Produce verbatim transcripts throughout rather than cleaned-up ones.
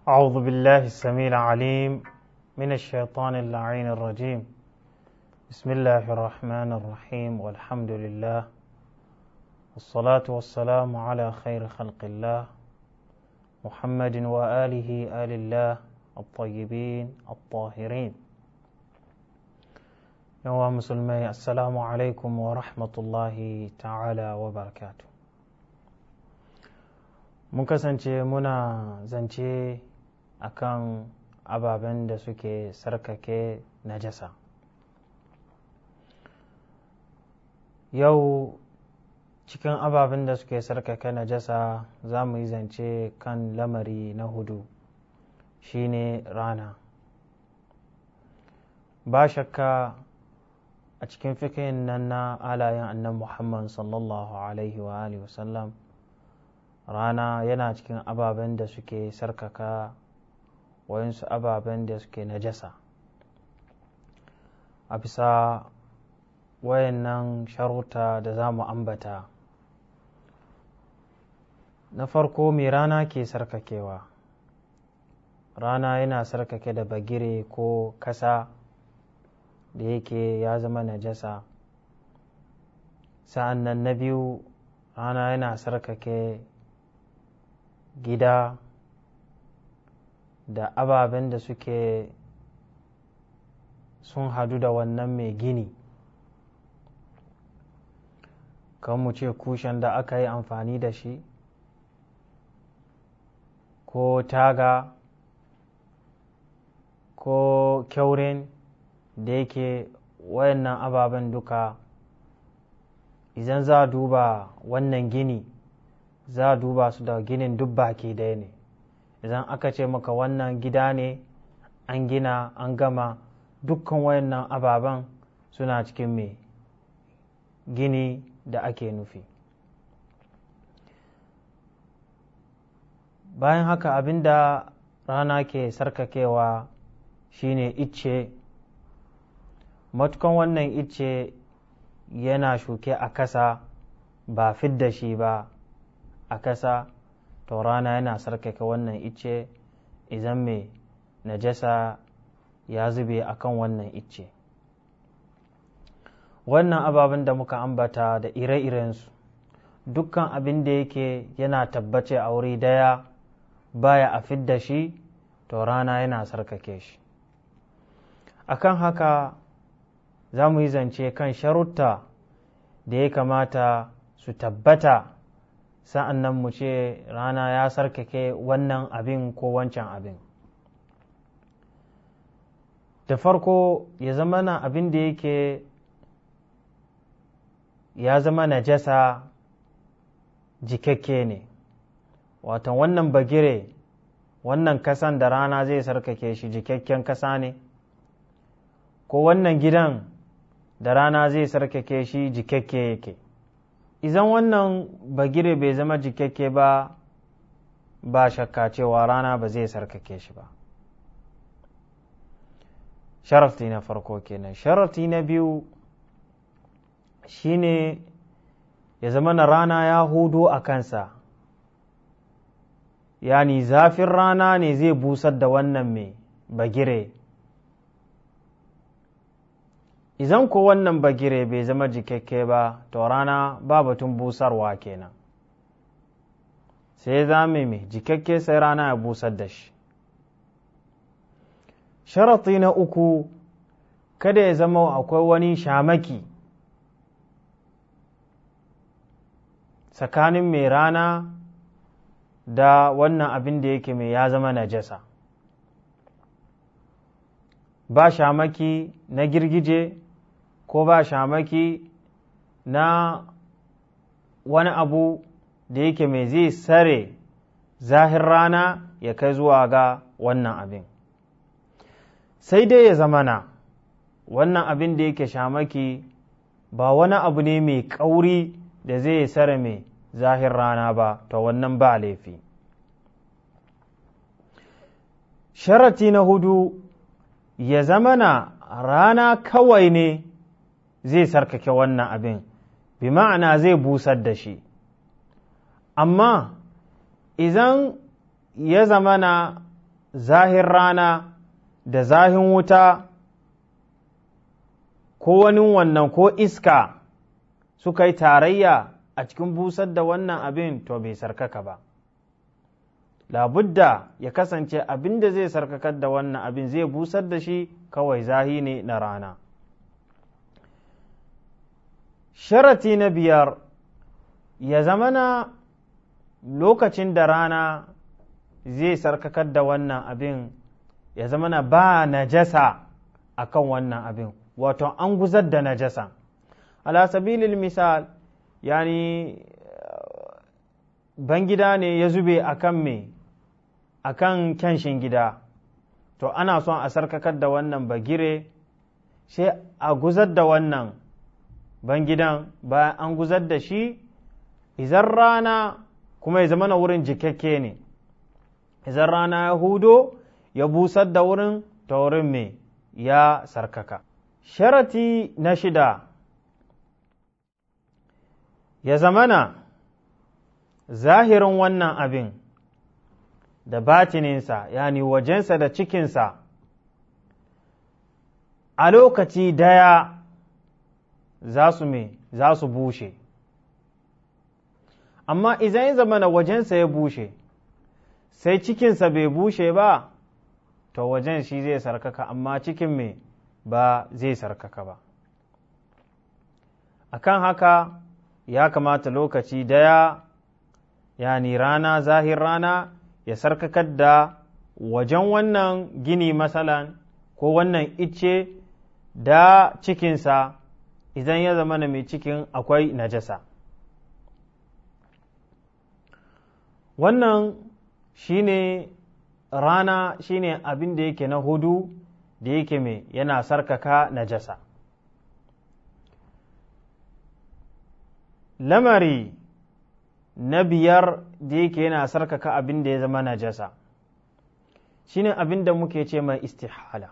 أعوذ بالله السميع العليم من الشيطان اللعين الرجيم بسم الله الرحمن الرحيم والحمد لله والصلاة والسلام على خير خلق الله محمد وآله آل الله الطيبين الطاهرين. يا مسلمي السلام عليكم ورحمة الله تعالى وبركاته. mun kasance muna zance akan ababen da suke sarkake najasa. Yau cikin ababen da suke sarkake najasa za mu yi zance kan lamari na hudu, shine rana. Ba shakka a cikin fikin nan na alayen annan Muhammad sallallahu alaihi wa alihi wasallam, rana yana cikin ababen da suke sarkaka wayansu ababen da suke najasa. A bisa wayannan sharuta da za mu ambata, na farko mai rana ke sarkakewa. Rana yana sarkake da bagire ko kasa da yake ya zama najasa. Sa'an nan na biyu, rana yana sarkake gida da ababen da suke sun hadu da wannan mai gini, kan mu ce kushen da aka yi amfani da shi, ko taga ko kyauren da yake wayannan ababen duka, idan za a duba wannan gini za a duba su da ginin duk baki ɗaya ne. Idan aka ce maka wannan gida ne an gina an gama, dukkan wayannan ababen suna cikin mai gini da ake nufi. Bayan haka abinda rana ke sarkakewa shine icce. Matukan wannan icce yana shuke a kasa ba fidda shi ba a kasa, to rana yana sarkake wannan icce idan mai najasa ya zube akan wannan icce. Wannan ababen da muka ambata da ire-irensu, dukkan abin da yake yana tabbace a wuri daya baya a fidda shi, to rana yana sarkake shi. Akan haka za mu yi zance kan sharuta da ya kamata su tabbata sa'an nan mu ce rana ya sarkake wannan abin ko wancan abin. Da farko ya zama na abin da yake ya zama najasa jikakke ne, watan wannan bagire wannan kasan da rana zai sarkake shi jikakken kasa ne, ko wannan gidan da rana zai sarkake shi jikakke yake. Izan wannan bagire bai zama jikakke ba, ba shakka cewa rana ba zai sarkake shi ba. Sharafti na farko kenan. Sharafti na biyu shine ya zama na rana ya hudo a kansa, yani zafin rana ne zai busar da wannan mai bagire. Izan ko wannan bagire bai zama jikakke ba, to rana ba batun busarwa kenan, sai zame mai jikakke sai rana ya busar da shi. Sharati na uku, kada ya zama akwai wani shamaki tsakanin mai rana da wannan abin da yake mai ya zama najasa. Ba shamaki na girgije ko ba shamaki na wani abu da yake mai zai sare zahir rana ya kai zuwa ga wannan abin. Sai dai ya zamana wannan abin da yake shamaki ba wani abu ne mai kauri da zai sare mai zahir rana ba, to wannan ba laifi. Sharati na hudu, ya zamana rana kawai ne zai sarkake wannan abin, bi ma'ana zai busar da shi. Amma idan ya zamana zahin rana da zahin wuta ko wani wannan ko iska suka yi tarayya a cikin busar da wannan abin to bai sarkaka ba. Labudda ya kasance abin da zai sarkakar da wannan abin zai busar da shi kawai zahi ne na rana. Sharati na biyar, ya zamana lokacin da rana zai sarkakar da wannan abin ya zamana ba najasa a kan wannan abin, wato an guzar da najasa. Ala sabilil misal, yani bangida ne ya zube a kan me, a kan kyanshin gida, to ana son a sarkakar da wannan bagire, sai a guzar da wannan bangidan bayan an guzar da shi, izan rana kuma ya zama na wurin jikakke ne, izan rana ya hudo ya busar da wurin ta wurin me ya sarkaka. Sharati na shida, ya zamana zahirin wannan abin da batininsa, yani wajensa da cikinsa, a lokaci daya za su me za su bushe. Amma idan ya zamana wajensa ya bushe, sai cikinsa bai bushe ba, to wajen shi zai sarkaka, amma cikin me ba zai sarkaka ba. Akan haka ya kamata lokaci daya, yani rana zahir rana ya sarkakar da wajen wannan gini masalan ko wannan icce da cikinsa idan ya zama na mai cikin akwai najasa. Wannan shine rana shine abin da yake na hudu da yake mai yana sarkaka najasa. Lamari na biyar da yake yana sarkaka abin da ya zama najasa shine abin da muke ce mai istihala.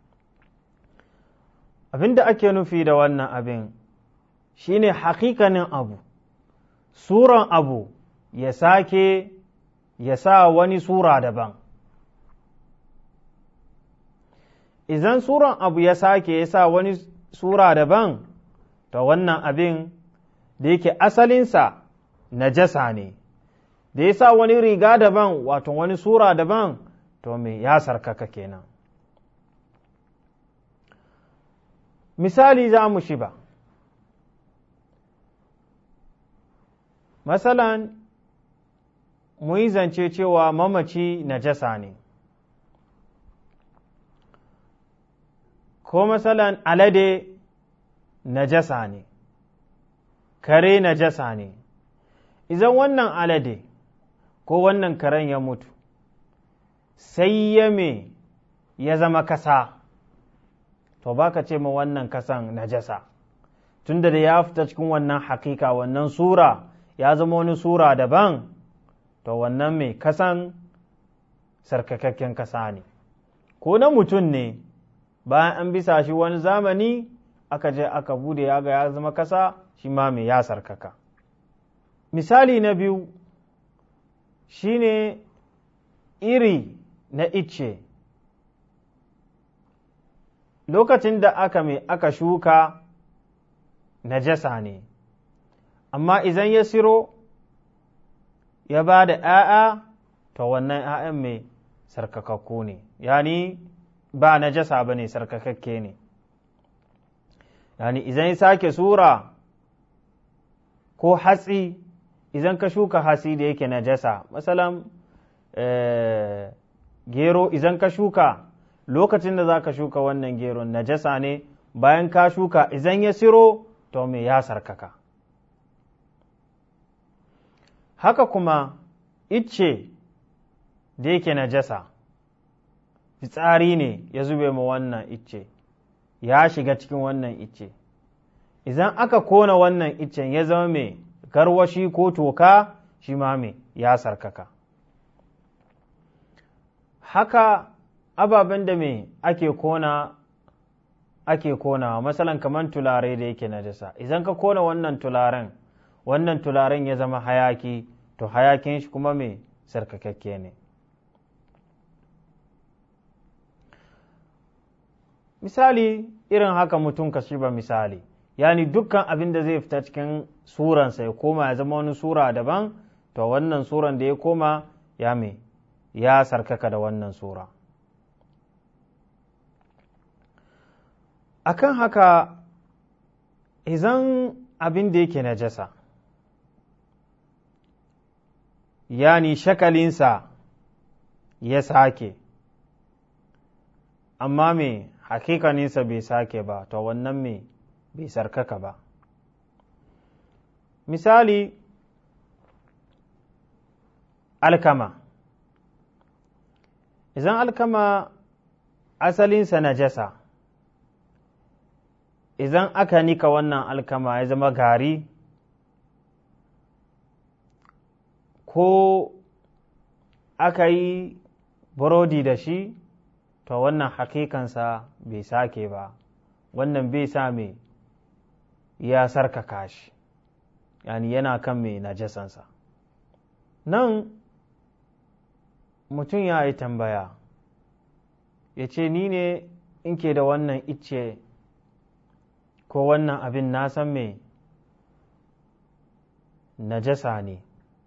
Abin da ake nufi da wannan abin shine hakikanin abu, suran abu ya sake ya sa wani sura daban. Idan suran abu ya sake ya sa wani sura daban, to wannan abin da yake asalinsa najasa ne, da ya sa wani riga daban wato wani sura daban, to me ya sarkaka kenan. Misali za mu shi ba, masalan mu yi zance cewa mamaci najasa ne, ko masalan alade najasa ne, kare najasa ne. Idan wannan alade ko wannan karen ya mutu, sai ya me ya zama kasa, to ba ka ce ma wannan kasan najasa, tunda da ya fita cikin wannan hakika, wannan sura ya zama wani sura daban, to wannan mai kasan sarkakakken kasa ne. Ko na mutum ne, bayan an bisa shi wani zamani aka je aka bude ya ga ya zama kasa, shi ma mai ya sarkaka. Misali na biyu shine iri na icce, lokacin da aka mai aka shuka najasa ne, amma idan ya siro ya ba da ‘ya'ya, to wannan ‘ya'yan mai sarkakakku ne, yani ba najasa ba ne, sarkakakke ne. Yani idan ya sake sura ko hatsi, idan ka shuka hatsi da yake najasa, masalan eh, gero, idan ka shuka lokacin da za ka shuka wannan geron najasa ne, bayan ka shuka idan ya siro, to me ya sarkaka. Haka kuma icce da yake najasa, fitsari ne ya zube ma wannan icce, ya shiga cikin wannan icce, idan aka kona wannan iccen ya zama mai garwashi ko toka, shi ma mai ya sarkaka. Haka ababen da mai ake kona ake konawa, masalan kamar tulare da yake najasa, idan ka kona wannan tularen, wannan tularen ya zama hayaki, to hayakin shi kuma mai sarkakakke ne. misali irin haka mutum ka shi ba misali, yani dukkan abin da zai fita cikin suransa ya koma ya zama wani sura daban, to wannan suran da ya koma ya me ya sarkaka da wannan sura. Akan haka izan abin da yake najasa, yani shakalinsa ya sake, amma me hakikaninsa bai sake ba, to wannan me bai sarkaka ba. Misali, alkama, idan alkama asalinsa najasa, idan aka nika wannan alkama ya zama gari, ko aka yi burodi da shi, to wannan hakikansa bai sake ba, wannan bai sa mai ya sarkaka shi, yani yana kan mai najasansa. Nan mutum ya yi tambaya, ya ce ni ne in ke da wannan icce ko wannan abin na san mai najasa ne,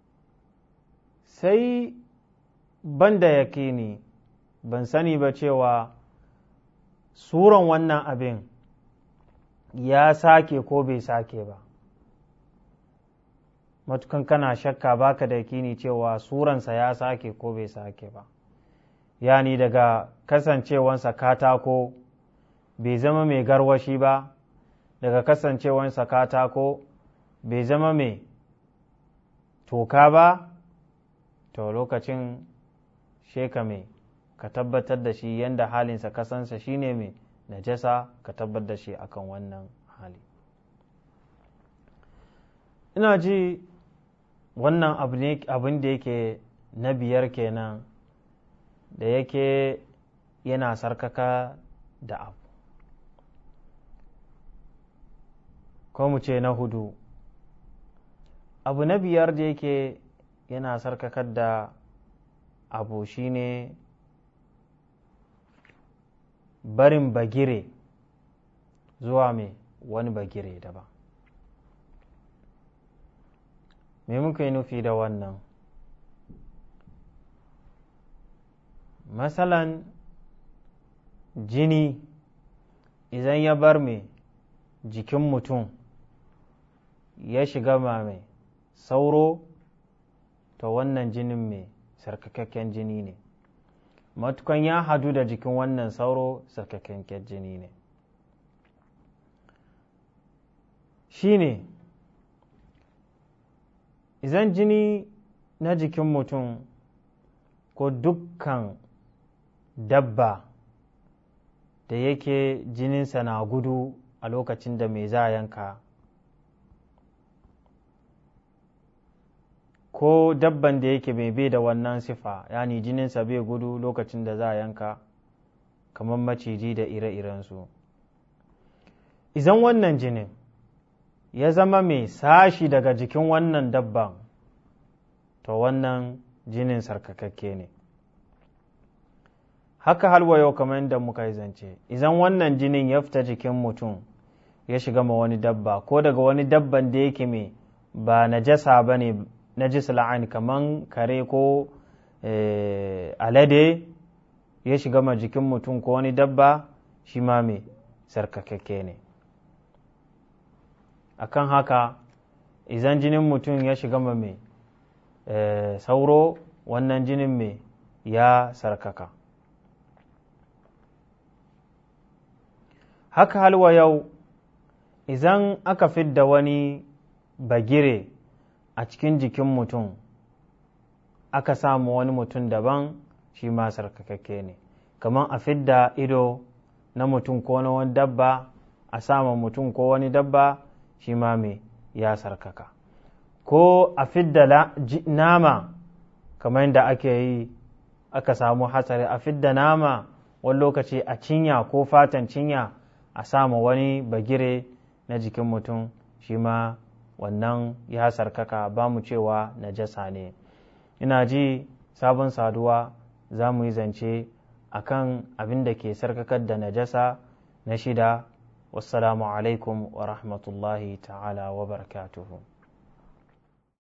sai ban da yake ni ban sani ba cewa suran wannan abin ya sake ko bai sake ba. Matukan kana shakka baka da yakini cewa suransa ya sake ko bai sake ba, yani daga kasancewansa katako bai zama mai garwashi ba, daga kasancewansa katako bai zama mai toka ba, to lokacin sheka mai ka tabbatar da shi yanda halinsa kasansa shine mai najasa, ka tabbatar da shi akan wannan hali. Ina ji wannan abin da yake na biyar kenan da yake yana sarkaka da abu, ko mu ce na hudu. Abu na biyar da yake yana sarkakar da abu shine barin bagire zuwa mai wani bagire daban. Me muka yi nufi da wannan? Masalan, jini idan ya bar mai jikin mutum ya shiga ma mai sauro, to wannan jinin mai sarkakakken jini ne, matukan ya hadu da jikin wannan sauro sarkakakken jini ne. Shi ne idan jini na jikin mutum ko dukkan dabba da yake jininsa na gudu a lokacin da mai za yanka, ko dabban da yake mai bai da wannan sifa, yani jininsa bai gudu lokacin da za a yanka, kamar maciji da ire-irensu, idan wannan jinin ya zama mai sashi daga jikin wannan dabban, to wannan jinin sarkakakke ne. Haka halwa yau kamar yadda muka yi zance, idan wannan jinin ya fita jikin mutum ya shiga ma wani dabba, ko daga wani dabban da yake mai ba najasa ba ne, najis la'ani, kamar kare ko alade ya shiga ma jikin mutum ko wani dabba, shi ma mai sarkakakke ne. Akan haka idan jinin mutum ya shiga ma mai sauro, wannan jinin mai ya sarkaka. Haka halwa yau idan aka fidda wani bagire a cikin jikin mutum aka samu wani mutum daban, shi ma sarkakakke ne, kamar a fidda ido na mutum ko na wani dabba a sama mutum ko wani dabba, shi ma mai ya sarkaka. Ko a fidda nama, kamar yadda ake yi, aka samu hatsari a fidda nama wani lokaci a cinya ko fatan cinya a sama wani bagire na jikin mutum, shi ma wannan ya sarkaka, ba mu cewa najasa ne. Ina ji sabon saduwa za mu yi zance akan abin da ke sarkakar da najasa na shida wassalamu alaikum wa rahmatullahi ta'ala wa barakatuhu.